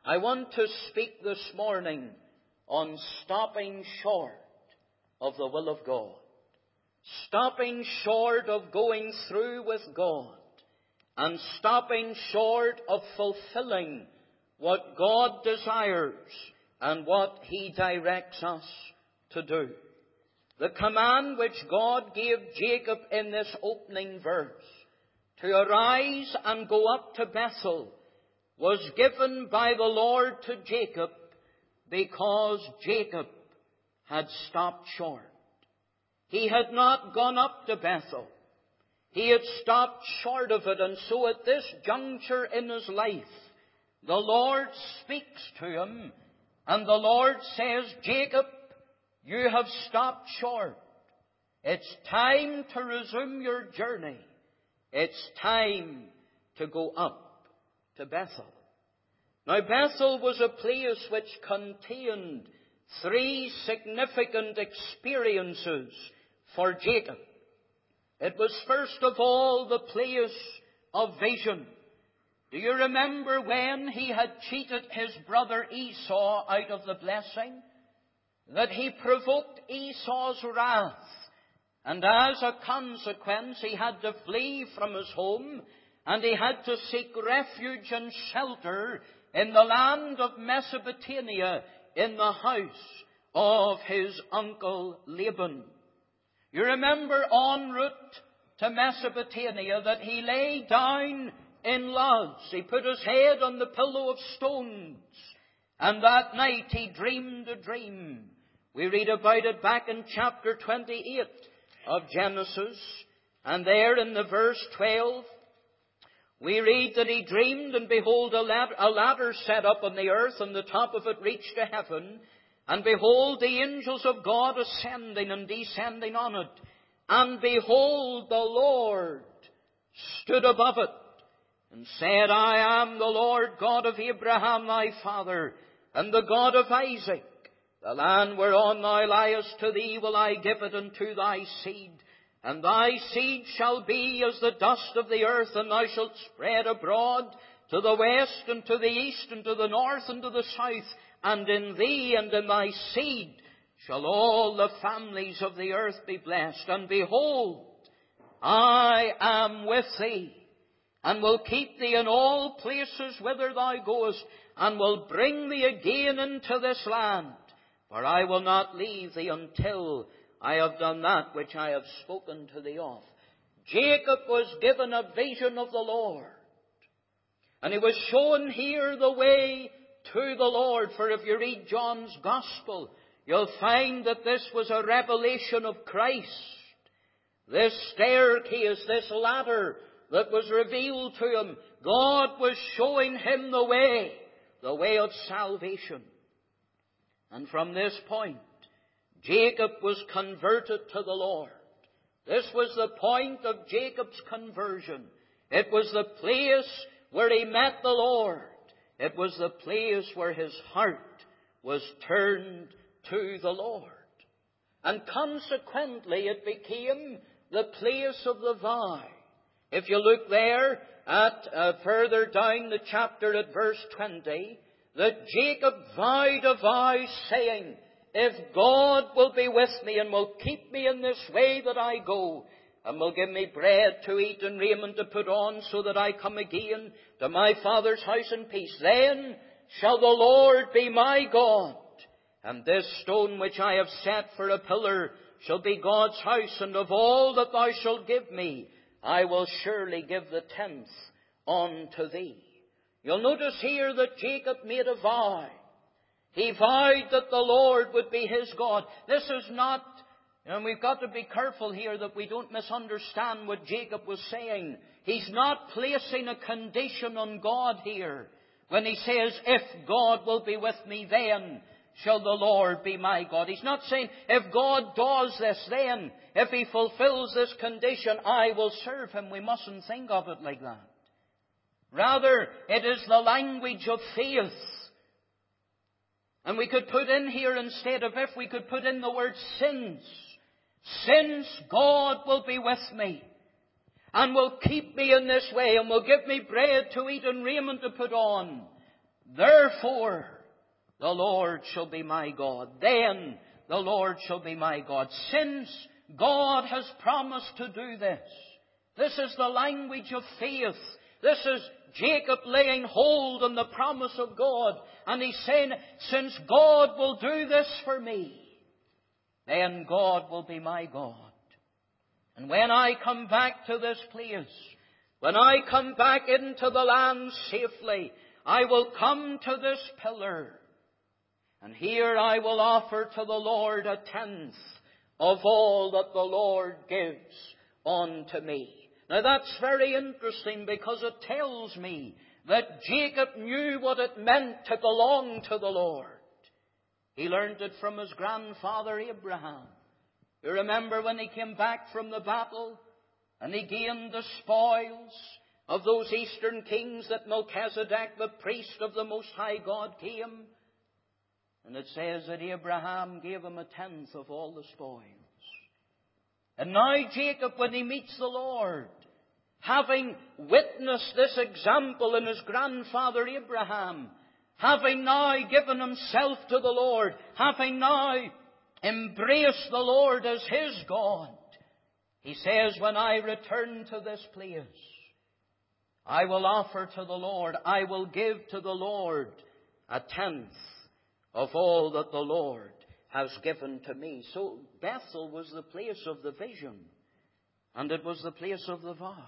I want to speak this morning on stopping short of the will of God. Stopping short of going through with God. And stopping short of fulfilling what God desires and what He directs us to do. The command which God gave Jacob in this opening verse, to arise and go up to Bethel, was given by the Lord to Jacob because Jacob had stopped short. He had not gone up to Bethel. He had stopped short of it, and so at this juncture in his life, the Lord speaks to him, and the Lord says, Jacob, you have stopped short. It's time to resume your journey. It's time to go up to Bethel. Now, Bethel was a place which contained three significant experiences for Jacob. It was first of all the place of vision. Do you remember when he had cheated his brother Esau out of the blessing? That he provoked Esau's wrath. And as a consequence, he had to flee from his home, and he had to seek refuge and shelter in the land of Mesopotamia, in the house of his uncle Laban. You remember en route to Mesopotamia that he lay down in Luz. He put his head on the pillow of stones. And that night he dreamed a dream. We read about it back in chapter 28 of Genesis. And there in the verse 12, we read that he dreamed, and behold, a ladder set up on the earth, and the top of it reached to heaven. And behold, the angels of God ascending and descending on it. And behold, the Lord stood above it and said, I am the Lord God of Abraham thy father, and the God of Isaac. The land whereon thou liest, to thee will I give it, unto thy seed. And thy seed shall be as the dust of the earth, and thou shalt spread abroad to the west and to the east and to the north and to the south. And in thee and in thy seed shall all the families of the earth be blessed. And behold, I am with thee, and will keep thee in all places whither thou goest, and will bring thee again into this land. For I will not leave thee until I have done that which I have spoken to thee of. Jacob was given a vision of the Lord. And he was shown here the way to the Lord. For if you read John's Gospel, you'll find that this was a revelation of Christ. This staircase, this ladder that was revealed to him, God was showing him the way of salvation. And from this point, Jacob was converted to the Lord. This was the point of Jacob's conversion. It was the place where he met the Lord. It was the place where his heart was turned to the Lord. And consequently, it became the place of the vow. If you look there at further down the chapter at verse 20, that Jacob vowed a vow, saying, if God will be with me and will keep me in this way that I go, and will give me bread to eat and raiment to put on, so that I come again to my father's house in peace, then shall the Lord be my God. And this stone which I have set for a pillar shall be God's house, and of all that thou shalt give me, I will surely give the 10th unto thee. You'll notice here that Jacob made a vow. He vowed that the Lord would be his God. This is not, and we've got to be careful here that we don't misunderstand what Jacob was saying. He's not placing a condition on God here when he says, if God will be with me, then shall the Lord be my God. He's not saying, if God does this, then, if he fulfills this condition, I will serve him. We mustn't think of it like that. Rather, it is the language of faith. And we could put in here, instead of if, we could put in the word since. Since God will be with me and will keep me in this way and will give me bread to eat and raiment to put on, Therefore the Lord shall be my God. Then the Lord shall be my God. Since God has promised to do this, this is the language of faith. This is Jacob laying hold on the promise of God. And he's saying, since God will do this for me, then God will be my God. And when I come back to this place, when I come back into the land safely, I will come to this pillar. And here I will offer to the Lord a tenth of all that the Lord gives unto me. Now that's very interesting, because it tells me that Jacob knew what it meant to belong to the Lord. He learned it from his grandfather Abraham. You remember when he came back from the battle and he gained the spoils of those eastern kings that Melchizedek, the priest of the Most High God, came. And it says that Abraham gave him a tenth of all the spoils. And now Jacob, when he meets the Lord, having witnessed this example in his grandfather Abraham, having now given himself to the Lord, having now embraced the Lord as his God, he says, when I return to this place, I will offer to the Lord, I will give to the Lord a tenth of all that the Lord has given to me. So Bethel was the place of the vision, and it was the place of the vow.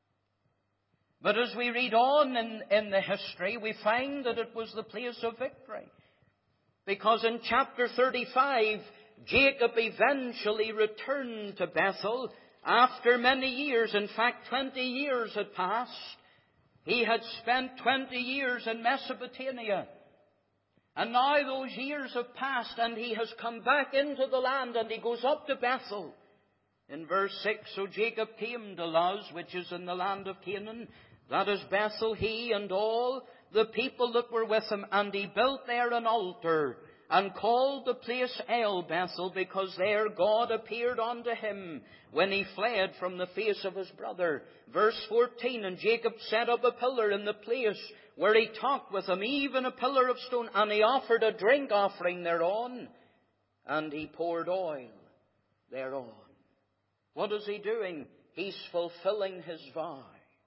But as we read on in the history, we find that it was the place of victory. Because in chapter 35, Jacob eventually returned to Bethel after many years. In fact, 20 years had passed. He had spent 20 years in Mesopotamia. And now those years have passed, and he has come back into the land, and he goes up to Bethel. In verse 6, so Jacob came to Luz, which is in the land of Canaan. That is Bethel, he and all the people that were with him. And he built there an altar, and called the place El Bethel, because there God appeared unto him when he fled from the face of his brother. Verse 14, and Jacob set up a pillar in the place where he talked with him, even a pillar of stone, and he offered a drink offering thereon, and he poured oil thereon. What is he doing? He's fulfilling his vow.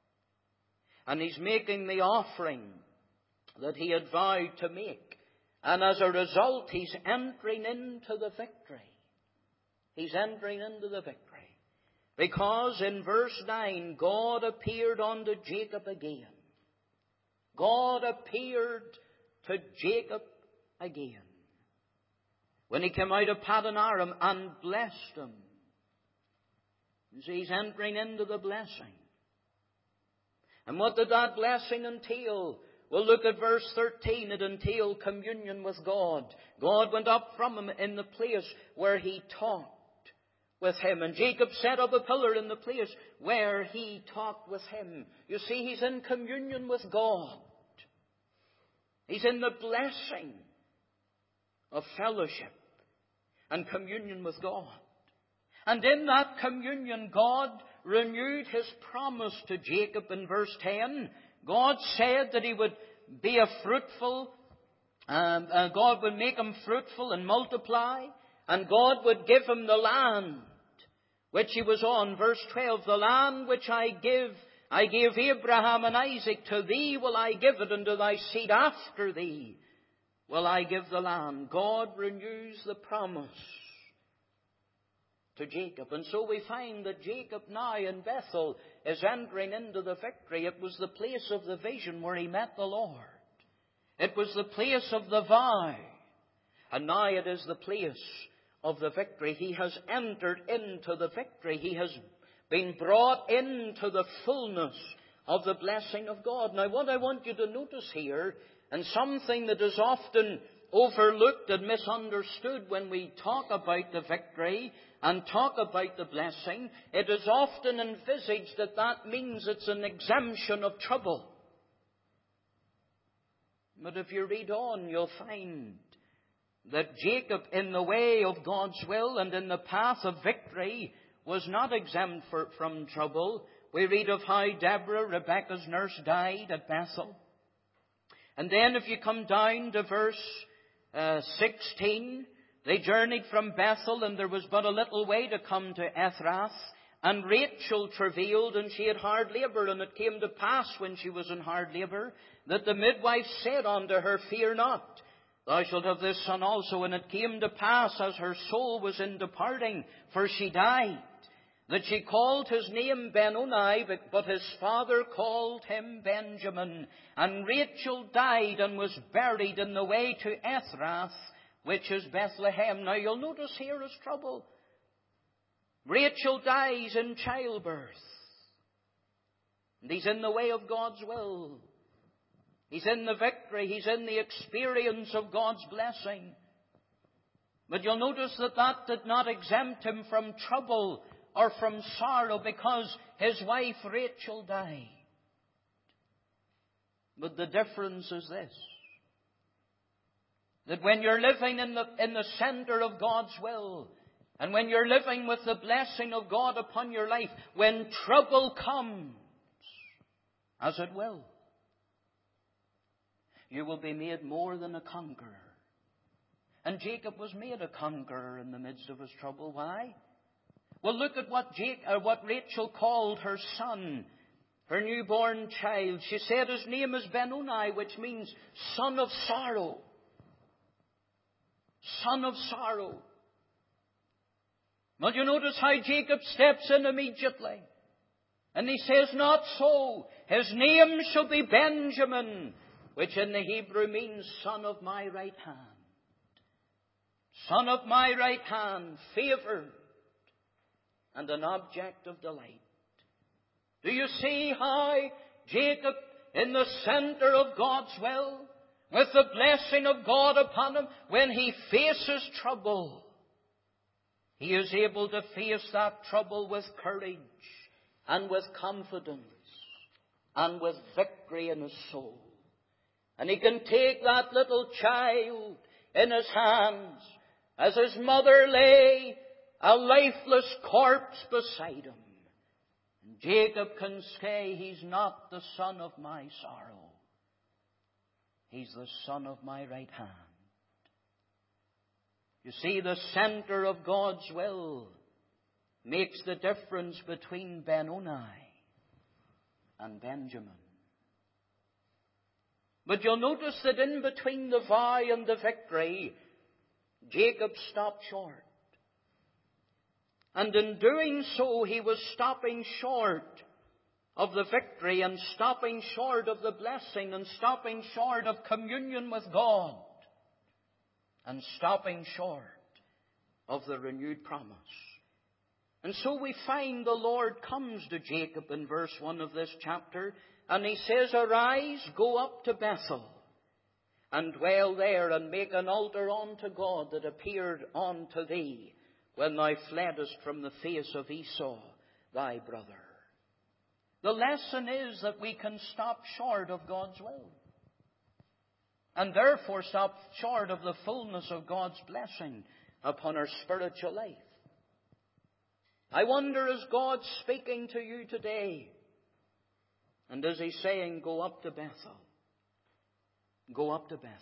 And he's making the offering that he had vowed to make. And as a result, he's entering into the victory. He's entering into the victory. Because in verse 9, God appeared unto Jacob again. God appeared to Jacob again when he came out of Paddan Aram and blessed him. You see, he's entering into the blessing. And what did that blessing entail? Well, look at verse 13. It entailed communion with God. God went up from him in the place where he talked with him. And Jacob set up a pillar in the place where he talked with him. You see, he's in communion with God. He's in the blessing of fellowship and communion with God. And in that communion, God renewed his promise to Jacob in verse 10. God said that he would be a fruitful, God would make him fruitful and multiply, and God would give him the land which he was on. Verse 12, the land which I gave Abraham and Isaac, to thee will I give it, and to thy seed after thee will I give the land. God renews the promise to Jacob. And so we find that Jacob now in Bethel is entering into the victory. It was the place of the vision where he met the Lord. It was the place of the vow. And now it is the place of the victory. He has entered into the victory. He has been brought into the fullness of the blessing of God. Now what I want you to notice here, and something that is often overlooked and misunderstood when we talk about the victory and talk about the blessing, it is often envisaged that that means it's an exemption of trouble. But if you read on, you'll find that Jacob, in the way of God's will and in the path of victory, was not exempt from trouble. We read of how Deborah, Rebekah's nurse, died at Bethel. And then if you come down to verse 16, they journeyed from Bethel, and there was but a little way to come to Ephrath. And Rachel travailed, and she had hard labour. And it came to pass, when she was in hard labour, that the midwife said unto her, Fear not, thou shalt have this son also. And it came to pass, as her soul was in departing, for she died, that she called his name Benoni, but his father called him Benjamin. And Rachel died and was buried in the way to Ephrath, which is Bethlehem. Now you'll notice here is trouble. Rachel dies in childbirth. And he's in the way of God's will. He's in the victory. He's in the experience of God's blessing. But you'll notice that that did not exempt him from trouble or from sorrow, because his wife Rachel died. But the difference is this: that when you're living in the center of God's will, and when you're living with the blessing of God upon your life, when trouble comes, as it will, you will be made more than a conqueror. And Jacob was made a conqueror in the midst of his trouble. Why? Well, look at what Rachel called her son, her newborn child. She said his name is Benoni, which means son of sorrow. Son of sorrow. Well, you notice how Jacob steps in immediately. And he says, not so. His name shall be Benjamin, which in the Hebrew means son of my right hand. Son of my right hand, favored, and an object of delight. Do you see how Jacob, in the center of God's will, with the blessing of God upon him, when he faces trouble, he is able to face that trouble with courage and with confidence and with victory in his soul. And he can take that little child in his hands as his mother lay a lifeless corpse beside him. And Jacob can say, he's not the son of my sorrow. He's the son of my right hand. You see, the center of God's will makes the difference between Benoni and Benjamin. But you'll notice that in between the vow and the victory, Jacob stopped short. And in doing so, he was stopping short of the victory, and stopping short of the blessing, and stopping short of communion with God, and stopping short of the renewed promise. And so we find the Lord comes to Jacob in verse 1 of this chapter, and he says, Arise, go up to Bethel, and dwell there, and make an altar unto God that appeared unto thee when thou fleddest from the face of Esau thy brother. The lesson is that we can stop short of God's will, and therefore stop short of the fullness of God's blessing upon our spiritual life. I wonder, is God speaking to you today? And is He saying, go up to Bethel? Go up to Bethel.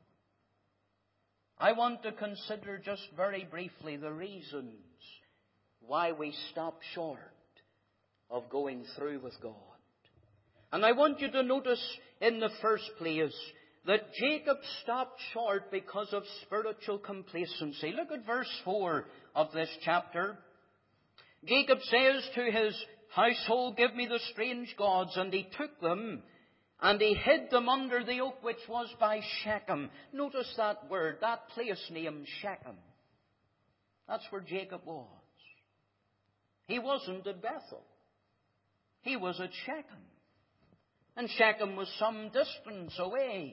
I want to consider just very briefly the reasons why we stop short of going through with God. And I want you to notice in the first place that Jacob stopped short because of spiritual complacency. Look at verse 4 of this chapter. Jacob says to his household, Give me the strange gods. And he took them, and he hid them under the oak which was by Shechem. Notice that word, that place named Shechem. That's where Jacob was. He wasn't at Bethel. He was at Shechem. And Shechem was some distance away.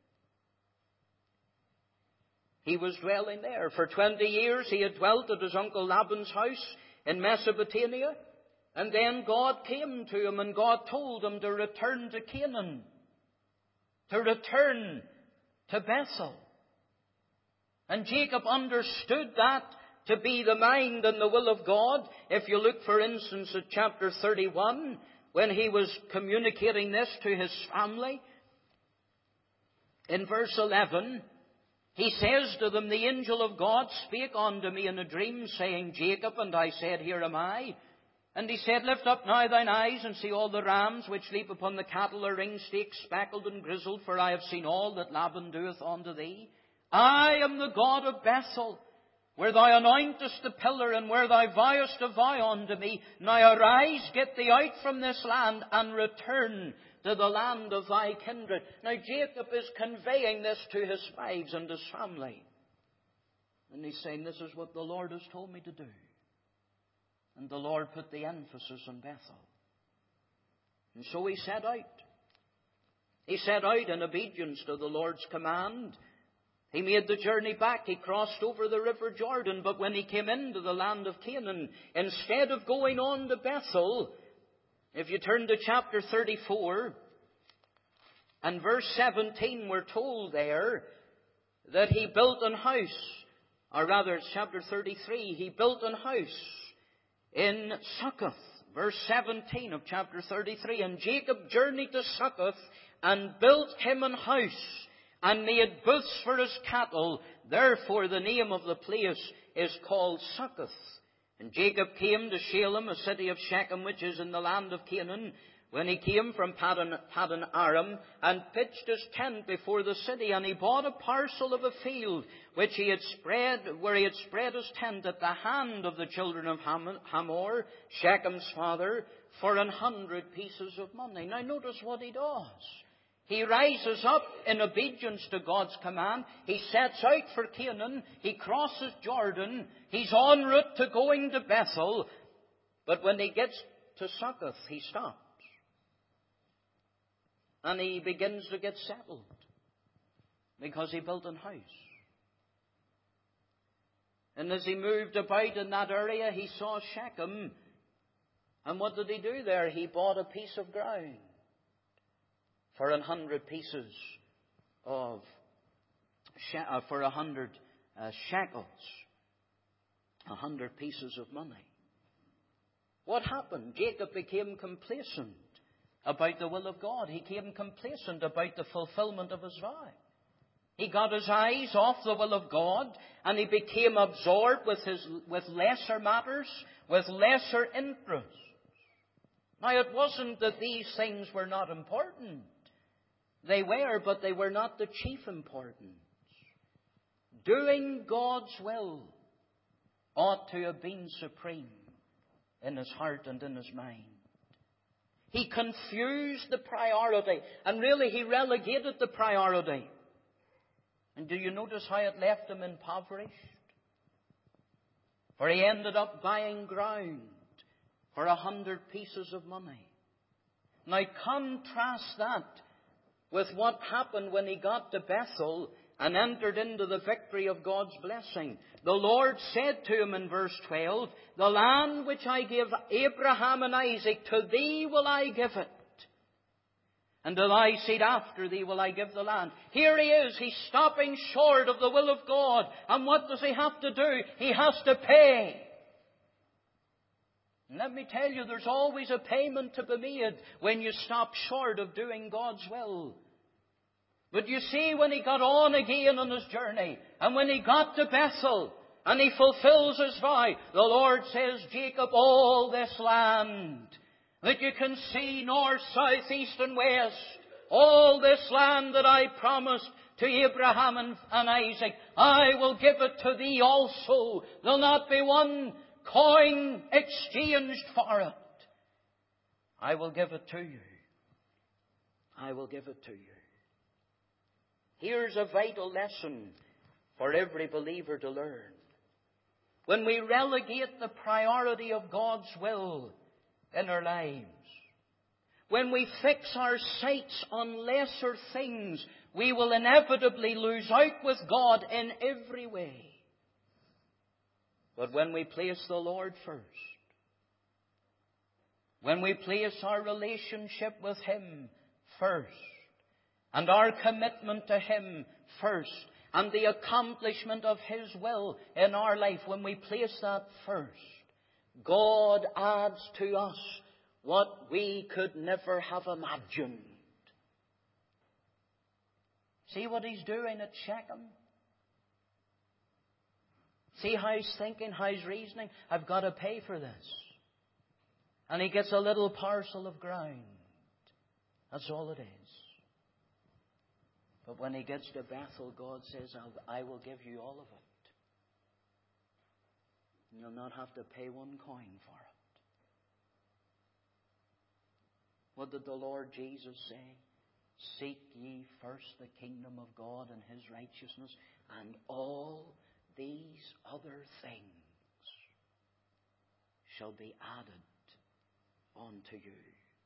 He was dwelling there. For 20 years he had dwelt at his uncle Laban's house in Mesopotamia. And then God came to him, and God told him to return to Canaan, to return to Bethel. And Jacob understood that to be the mind and the will of God. If you look, for instance, at chapter 31, when he was communicating this to his family, In verse 11, he says to them, the angel of God spake unto me in a dream, saying, Jacob. And I said, Here am I. And he said, Lift up now thine eyes, and see all the rams which leap upon the cattle, are ringstaked, speckled and grizzled, for I have seen all that Laban doeth unto thee. I am the God of Bethel, where thou anointest the pillar, and where thou vowest a vow unto me. Now arise, get thee out from this land, and return to the land of thy kindred. Now Jacob is conveying this to his wives and his family. And he's saying, this is what the Lord has told me to do. And the Lord put the emphasis on Bethel. And so he set out. He set out in obedience to the Lord's command. He made the journey back. He crossed over the river Jordan. But when he came into the land of Canaan, instead of going on to Bethel, if you turn to chapter 34 and verse 17, we're told there that he built an house. Or rather, it's chapter 33. He built an house in Succoth. Verse 17 of chapter 33. And Jacob journeyed to Succoth and built him an house, and made booths for his cattle. Therefore the name of the place is called Succoth. And Jacob came to Shalem, a city of Shechem, which is in the land of Canaan, when he came from Paddan Aram, and pitched his tent before the city. And he bought a parcel of a field which he had spread, where he had spread his tent at the hand of the children of Hamor, Shechem's father, for 100 pieces of money. Now notice what he does. He rises up in obedience to God's command. He sets out for Canaan. He crosses Jordan. He's en route to going to Bethel. But when he gets to Succoth, he stops. And he begins to get settled, because he built an house. And as he moved about in that area, he saw Shechem. And what did he do there? He bought a piece of ground for 100 pieces of, for 100 shekels. 100 pieces of money. What happened? Jacob became complacent about the will of God. He became complacent about the fulfillment of his vow. He got his eyes off the will of God, and he became absorbed with lesser matters, with lesser interests. Now, it wasn't that these things were not important. They were, but they were not the chief importance. Doing God's will ought to have been supreme in his heart and in his mind. He confused the priority, and really he relegated the priority. And do you notice how it left him impoverished? For he ended up buying ground for 100 pieces of money. Now contrast that with what happened when he got to Bethel and entered into the victory of God's blessing. The Lord said to him in verse 12, The land which I give Abraham and Isaac, to thee will I give it. And to thy seed after thee will I give the land. Here he is. He's stopping short of the will of God. And what does he have to do? He has to pay. And let me tell you, there's always a payment to be made when you stop short of doing God's will. But you see, when he got on again on his journey, and when he got to Bethel, and he fulfills his vow, the Lord says, Jacob, all this land that you can see north, south, east and west, all this land that I promised to Abraham and Isaac, I will give it to thee also. There'll not be one coin exchanged for it. I will give it to you. I will give it to you. Here's a vital lesson for every believer to learn. When we relegate the priority of God's will in our lives, when we fix our sights on lesser things, we will inevitably lose out with God in every way. But when we place the Lord first, when we place our relationship with Him first, and our commitment to Him first, and the accomplishment of His will in our life, when we place that first, God adds to us what we could never have imagined. See what he's doing at Shechem? See how he's thinking, how he's reasoning? I've got to pay for this. And he gets a little parcel of ground. That's all it is. But when he gets to Bethel, God says, I will give you all of it. And you'll not have to pay one coin for it. What did the Lord Jesus say? Seek ye first the kingdom of God and His righteousness, and all these other things shall be added unto you.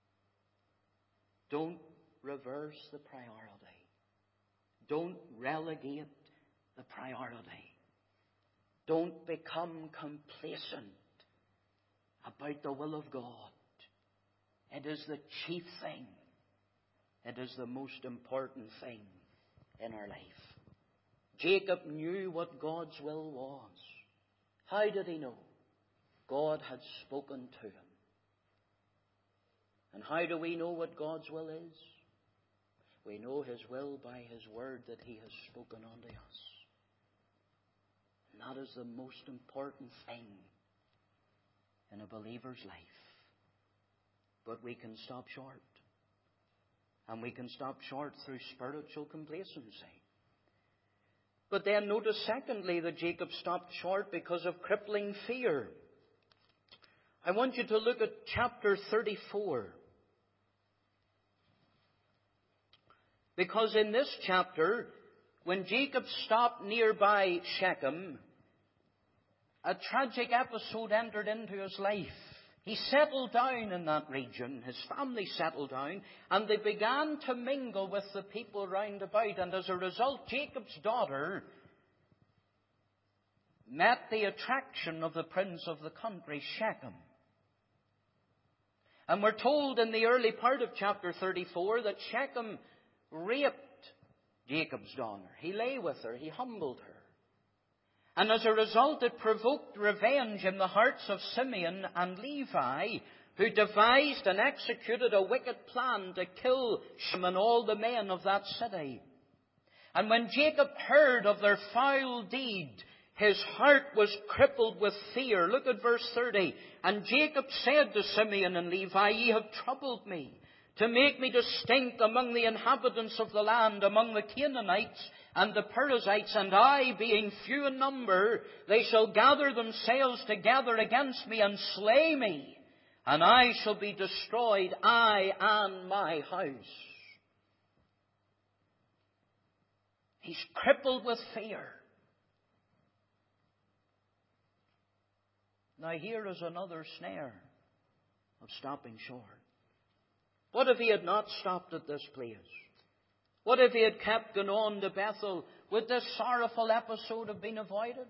Don't reverse the priority. Don't relegate the priority. Don't become complacent about the will of God. It is the chief thing. It is the most important thing in our life. Jacob knew what God's will was. How did he know? God had spoken to him. And how do we know what God's will is? We know His will by His word that He has spoken unto us. And that is the most important thing in a believer's life. But we can stop short. And we can stop short through spiritual complacency. But then notice secondly that Jacob stopped short because of crippling fear. I want you to look at chapter 34. Because in this chapter, when Jacob stopped nearby Shechem, a tragic episode entered into his life. He settled down in that region. His family settled down, and they began to mingle with the people round about. And as a result, Jacob's daughter met the attraction of the prince of the country, Shechem. And we're told in the early part of chapter 34 that Shechem raped Jacob's daughter. He lay with her. He humbled her. And as a result, it provoked revenge in the hearts of Simeon and Levi, who devised and executed a wicked plan to kill Shechem and all the men of that city. And when Jacob heard of their foul deed, his heart was crippled with fear. Look at verse 30. And Jacob said to Simeon and Levi, Ye have troubled me, to make me to stink among the inhabitants of the land, among the Canaanites and the Perizzites, and I, being few in number, they shall gather themselves together against me and slay me, and I shall be destroyed, I and my house. He's crippled with fear. Now here is another snare of stopping short. What if he had not stopped at this place? What if he had kept going on to Bethel? Would this sorrowful episode have been avoided?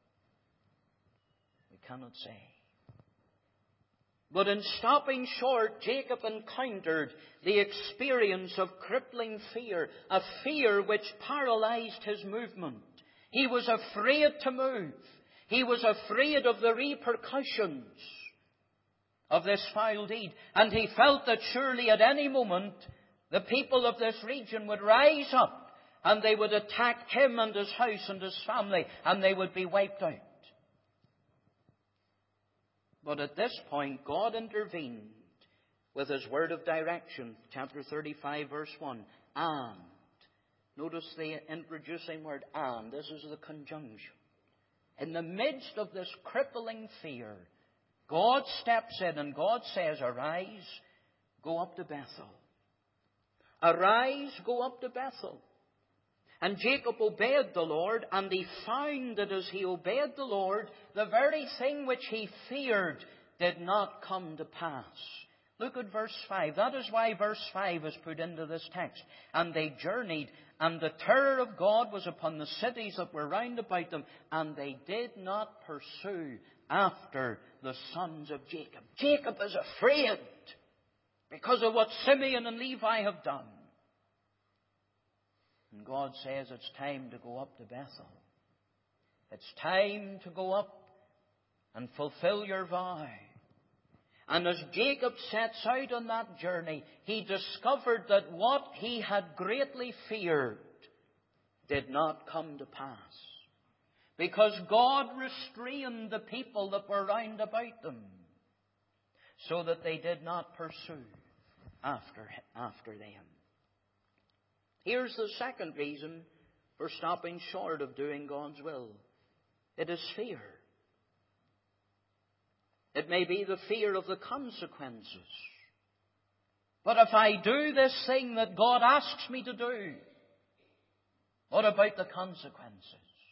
We cannot say. But in stopping short, Jacob encountered the experience of crippling fear, a fear which paralyzed his movement. He was afraid to move. He was afraid of the repercussions of this foul deed. And he felt that surely at any moment the people of this region would rise up and they would attack him and his house and his family, and they would be wiped out. But at this point, God intervened with His word of direction. Chapter 35, verse 1. And. Notice the introducing word, and. This is the conjunction. In the midst of this crippling fear, God steps in and God says, Arise, go up to Bethel. Arise, go up to Bethel. And Jacob obeyed the Lord, and he found that as he obeyed the Lord, the very thing which he feared did not come to pass. Look at verse 5. That is why verse 5 is put into this text. And they journeyed, and the terror of God was upon the cities that were round about them, and they did not pursue after the sons of Jacob. Jacob is afraid because of what Simeon and Levi have done. And God says it's time to go up to Bethel. It's time to go up and fulfill your vow. And as Jacob sets out on that journey, he discovered that what he had greatly feared did not come to pass. Because God restrained the people that were round about them, so that they did not pursue after them. Here's the second reason for stopping short of doing God's will. It is fear. It may be the fear of the consequences. But if I do this thing that God asks me to do, what about the consequences?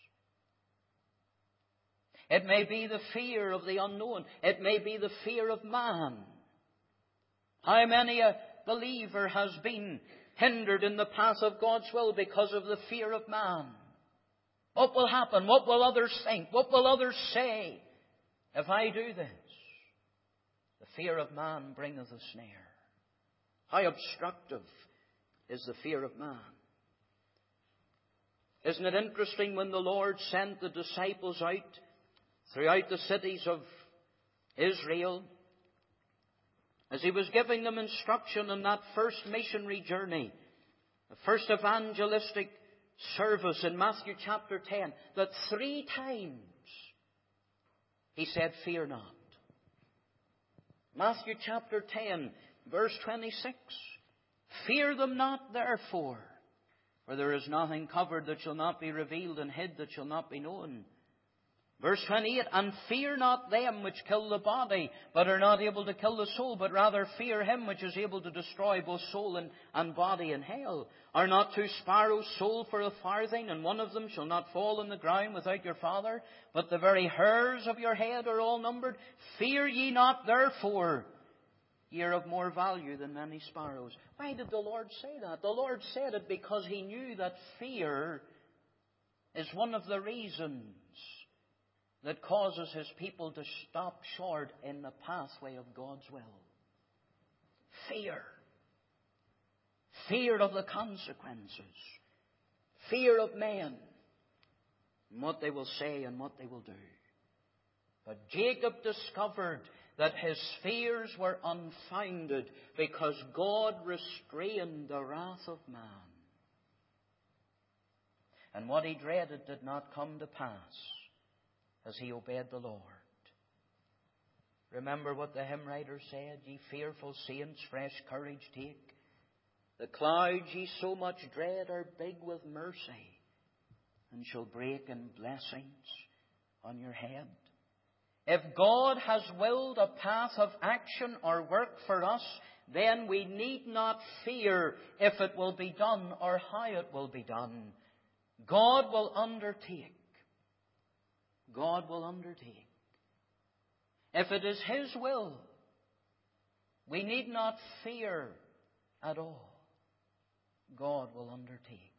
It may be the fear of the unknown. It may be the fear of man. How many a believer has been hindered in the path of God's will because of the fear of man? What will happen? What will others think? What will others say if I do this? The fear of man bringeth a snare. How obstructive is the fear of man? Isn't it interesting when the Lord sent the disciples out throughout the cities of Israel, as He was giving them instruction in that first missionary journey, the first evangelistic service in Matthew chapter 10, that 3 times He said, "Fear not." Matthew chapter 10, verse 26. "Fear them not, therefore, for there is nothing covered that shall not be revealed, and hid that shall not be known." Verse 28, "And fear not them which kill the body, but are not able to kill the soul, but rather fear Him which is able to destroy both soul and body in hell. Are not 2 sparrows sold for a farthing, and one of them shall not fall on the ground without your Father? But the very hairs of your head are all numbered. Fear ye not, therefore. Ye are of more value than many sparrows." Why did the Lord say that? The Lord said it because He knew that fear is one of the reasons that causes His people to stop short in the pathway of God's will. Fear. Fear of the consequences. Fear of men and what they will say and what they will do. But Jacob discovered that his fears were unfounded because God restrained the wrath of man. And what he dreaded did not come to pass as he obeyed the Lord. Remember what the hymn writer said, "Ye fearful saints, fresh courage take. The clouds ye so much dread are big with mercy, and shall break in blessings on your head." If God has willed a path of action or work for us, then we need not fear if it will be done or how it will be done. God will undertake. God will undertake. If it is His will, we need not fear at all. God will undertake.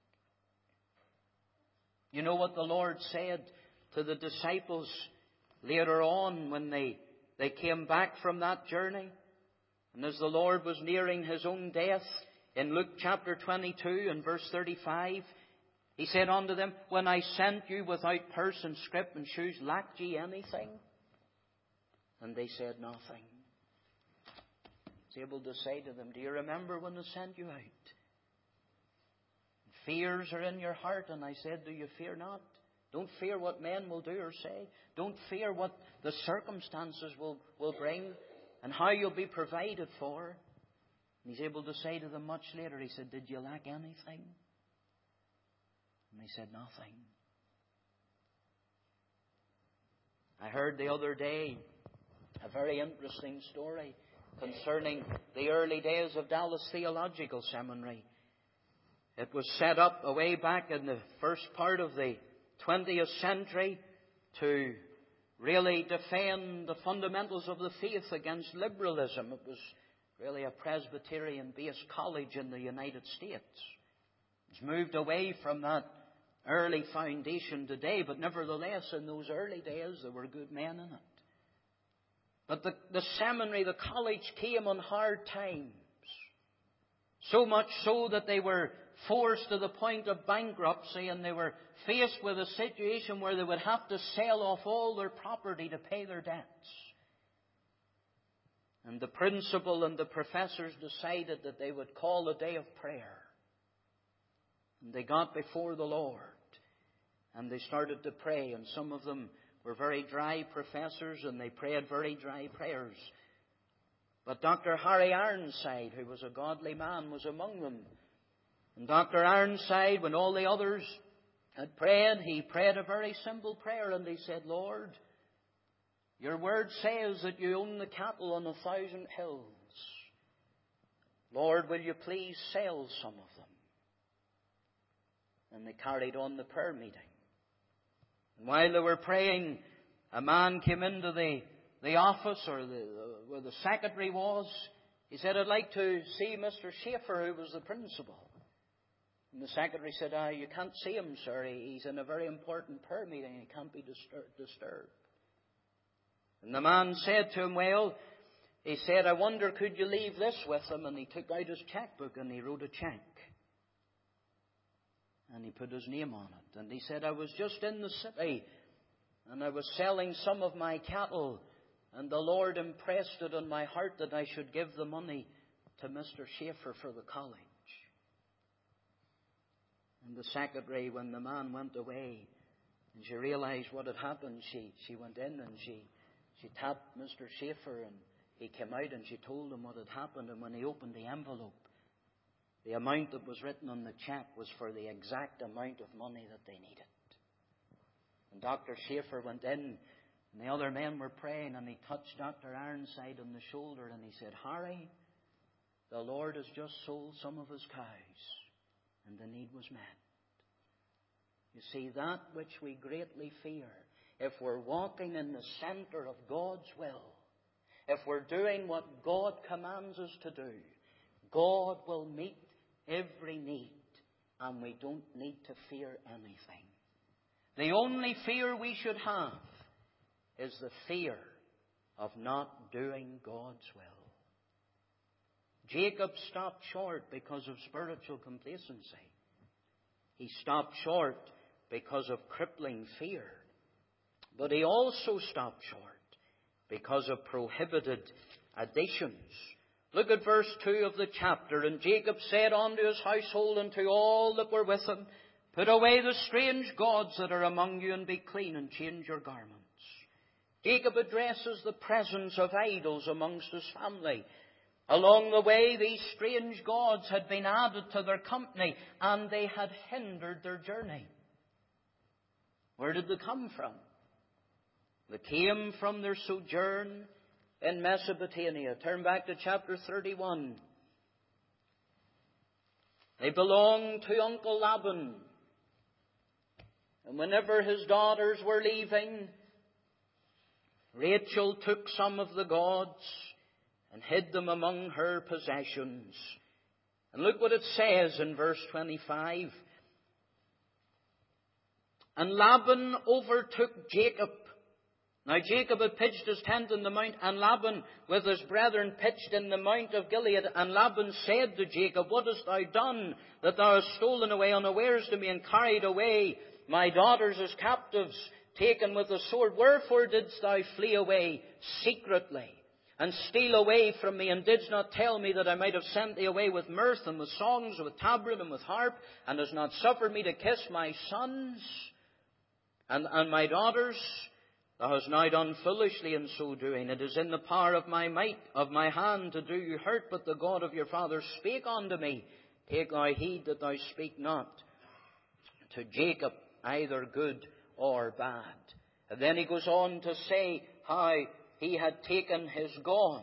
You know what the Lord said to the disciples later on when they came back from that journey? And as the Lord was nearing His own death, in Luke chapter 22 and verse 35, He said unto them, "When I sent you without purse and scrip and shoes, lacked ye anything?" And they said, "Nothing." He's able to say to them, "Do you remember when I sent you out? Fears are in your heart, and I said, do you fear not? Don't fear what men will do or say. Don't fear what the circumstances will bring and how you'll be provided for." And He's able to say to them much later, He said, "Did you lack anything?" And they said, "Nothing." I heard the other day a very interesting story concerning the early days of Dallas Theological Seminary. It was set up way back in the first part of the 20th century to really defend the fundamentals of the faith against liberalism. It was really a Presbyterian-based college in the United States. It's moved away from that early foundation today, but nevertheless, in those early days, there were good men in it. But the seminary, the college, came on hard times. So much so that they were forced to the point of bankruptcy, and they were faced with a situation where they would have to sell off all their property to pay their debts. And the principal and the professors decided that they would call a day of prayer. And they got before the Lord, and they started to pray, and some of them were very dry professors, and they prayed very dry prayers. But Dr. Harry Ironside, who was a godly man, was among them. And Dr. Ironside, when all the others had prayed, he prayed a very simple prayer, and he said, Lord, your word says that you own the cattle on 1,000 hills. Lord, will you please sell some of them? And they carried on the prayer meeting. And while they were praying, a man came into the office, or where the secretary was. He said, I'd like to see Mr. Schaefer, who was the principal. And the secretary said, you can't see him, sir. He's in a very important prayer meeting. He can't be disturbed. And the man said to him, well, he said, I wonder, could you leave this with him? And he took out his checkbook and he wrote a check. And he put his name on it. And he said, I was just in the city and I was selling some of my cattle. And the Lord impressed it on my heart that I should give the money to Mr. Schaefer for the college. And the secretary, when the man went away and she realized what had happened, she went in and she tapped Mr. Schaefer, and he came out and she told him what had happened. And when he opened the envelope, the amount that was written on the check was for the exact amount of money that they needed. And Dr. Schaefer went in, and the other men were praying, and he touched Dr. Ironside on the shoulder and he said, Harry, the Lord has just sold some of his cows, and the need was met. You see, that which we greatly fear, if we're walking in the center of God's will, if we're doing what God commands us to do, God will meet every need, and we don't need to fear anything. The only fear we should have is the fear of not doing God's will. Jacob stopped short because of spiritual complacency. He stopped short because of crippling fear. But he also stopped short because of prohibited additions. Look at verse 2 of the chapter. And Jacob said unto his household and to all that were with him, put away the strange gods that are among you, and be clean, and change your garments. Jacob addresses the presence of idols amongst his family. Along the way, these strange gods had been added to their company, and they had hindered their journey. Where did they come from? They came from their sojourn in Mesopotamia. Turn back to chapter 31. They belonged to Uncle Laban. And whenever his daughters were leaving, Rachel took some of the gods and hid them among her possessions. And look what it says in verse 25. And Laban overtook Jacob. Now Jacob had pitched his tent in the mount, and Laban with his brethren pitched in the mount of Gilead. And Laban said to Jacob, what hast thou done, that thou hast stolen away unawares to me, and carried away my daughters as captives, taken with a sword? Wherefore didst thou flee away secretly, and steal away from me, and didst not tell me, that I might have sent thee away with mirth, and with songs, and with tabret, and with harp, and hast not suffered me to kiss my sons and my daughters? Thou hast now done foolishly in so doing. It is in the power of my might, of my hand, to do you hurt, but the God of your fathers spake unto me. Take thou heed that thou speak not to Jacob either good or bad. And then he goes on to say how he had taken his gods.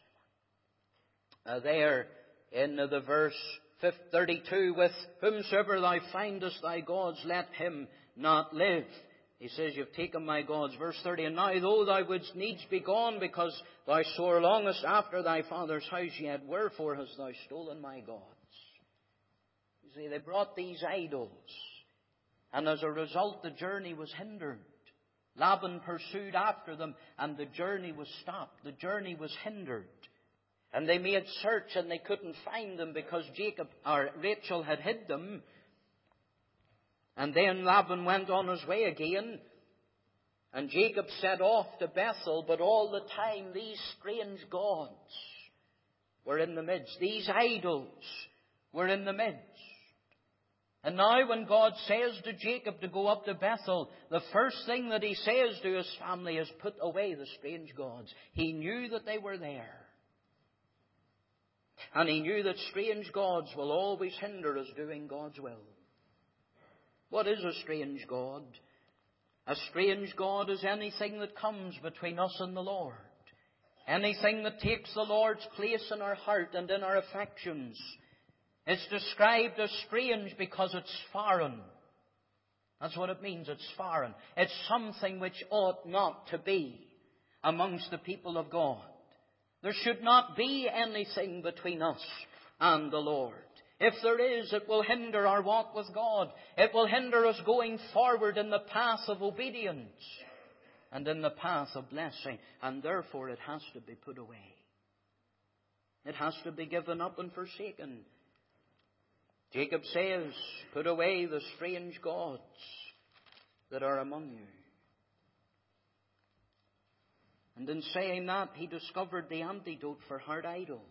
There in the verse 32, with whomsoever thou findest thy gods, let him not live. He says, you've taken my gods. Verse 30, and now though thou wouldst needs be gone, because thou sore longest after thy father's house, yet wherefore hast thou stolen my gods? You see, they brought these idols, and as a result the journey was hindered. Laban pursued after them, and the journey was stopped. The journey was hindered. And they made search, and they couldn't find them because Rachel had hid them. And then Laban went on his way again, and Jacob set off to Bethel, but all the time these strange gods were in the midst. These idols were in the midst. And now when God says to Jacob to go up to Bethel, the first thing that he says to his family is, put away the strange gods. He knew that they were there. And he knew that strange gods will always hinder us doing God's will. What is a strange god? A strange god is anything that comes between us and the Lord. Anything that takes the Lord's place in our heart and in our affections. It's described as strange because it's foreign. That's what it means, it's foreign. It's something which ought not to be amongst the people of God. There should not be anything between us and the Lord. If there is, it will hinder our walk with God. It will hinder us going forward in the path of obedience and in the path of blessing. And therefore it has to be put away. It has to be given up and forsaken. Jacob says, put away the strange gods that are among you. And in saying that, he discovered the antidote for hard idols.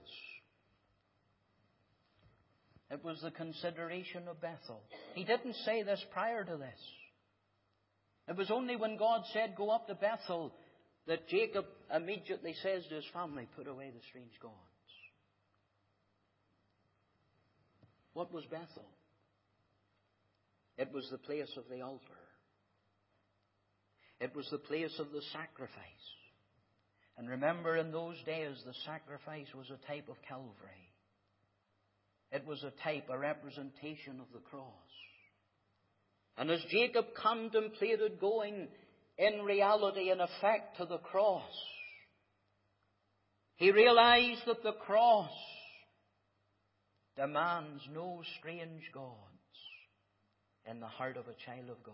It was the consideration of Bethel. He didn't say this prior to this. It was only when God said, go up to Bethel, that Jacob immediately says to his family, put away the strange gods. What was Bethel? It was the place of the altar. It was the place of the sacrifice. And remember, in those days, the sacrifice was a type of Calvary. It was a type, a representation of the cross. And as Jacob contemplated going in reality, in effect, to the cross, he realized that the cross demands no strange gods in the heart of a child of God.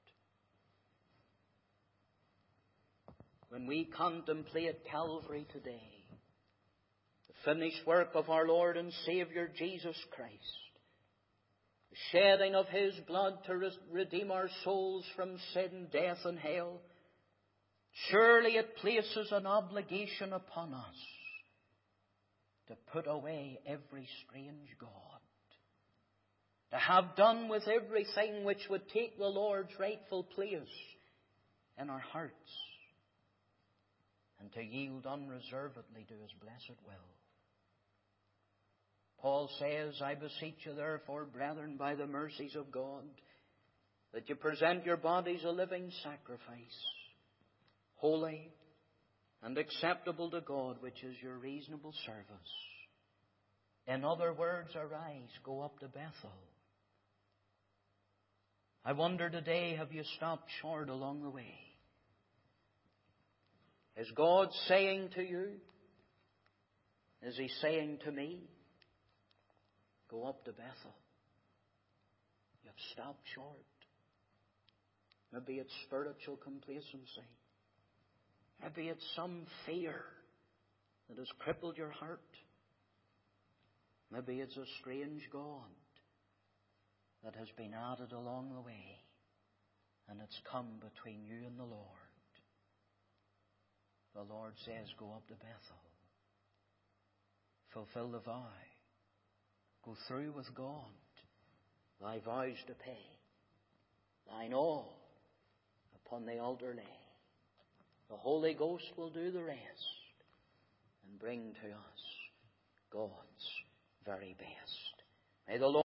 When we contemplate Calvary today, the finished work of our Lord and Saviour Jesus Christ, the shedding of His blood to redeem our souls from sin, death and hell, surely it places an obligation upon us to put away every strange god, to have done with everything which would take the Lord's rightful place in our hearts, and to yield unreservedly to His blessed will. Paul says, I beseech you therefore, brethren, by the mercies of God, that you present your bodies a living sacrifice, holy and acceptable to God, which is your reasonable service. In other words, arise, go up to Bethel. I wonder today, have you stopped short along the way? Is God saying to you, is He saying to me, go up to Bethel? You've stopped short. Maybe it's spiritual complacency. Maybe it's some fear that has crippled your heart. Maybe it's a strange god that has been added along the way, and it's come between you and the Lord. The Lord says, go up to Bethel. Fulfill the vow. Go through with God. Thy vows to pay. Thine all upon the altar lay. The Holy Ghost will do the rest and bring to us God's very best. May the Lord